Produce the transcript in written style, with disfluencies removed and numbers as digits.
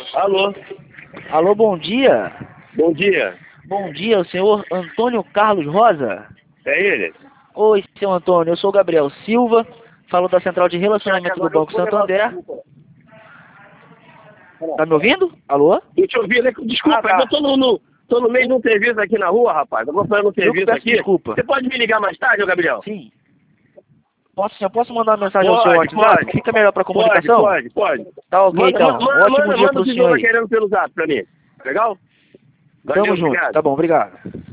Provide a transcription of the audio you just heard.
Alô? Alô, bom dia. Bom dia. Bom dia, o senhor Antônio Carlos Rosa? É ele? Oi, senhor Antônio, eu sou o Gabriel Silva, falo da Central de Relacionamento do Banco Santander. Tá me ouvindo? Alô? Eu te ouvi, né? Desculpa, tá. eu tô no meio de um serviço aqui na rua, rapaz. Eu vou fazer um serviço aqui. Desculpa. Você pode me ligar mais tarde, ô Gabriel? Sim. Posso mandar uma mensagem ao seu WhatsApp? Pode. Fica melhor pra comunicação? Pode. Tá ok, então. Ótimo dia manda o pro que você senhor tá aí. querendo pelo zap pra mim. Legal? Valeu, Tamo junto. obrigado. Tá bom, obrigado.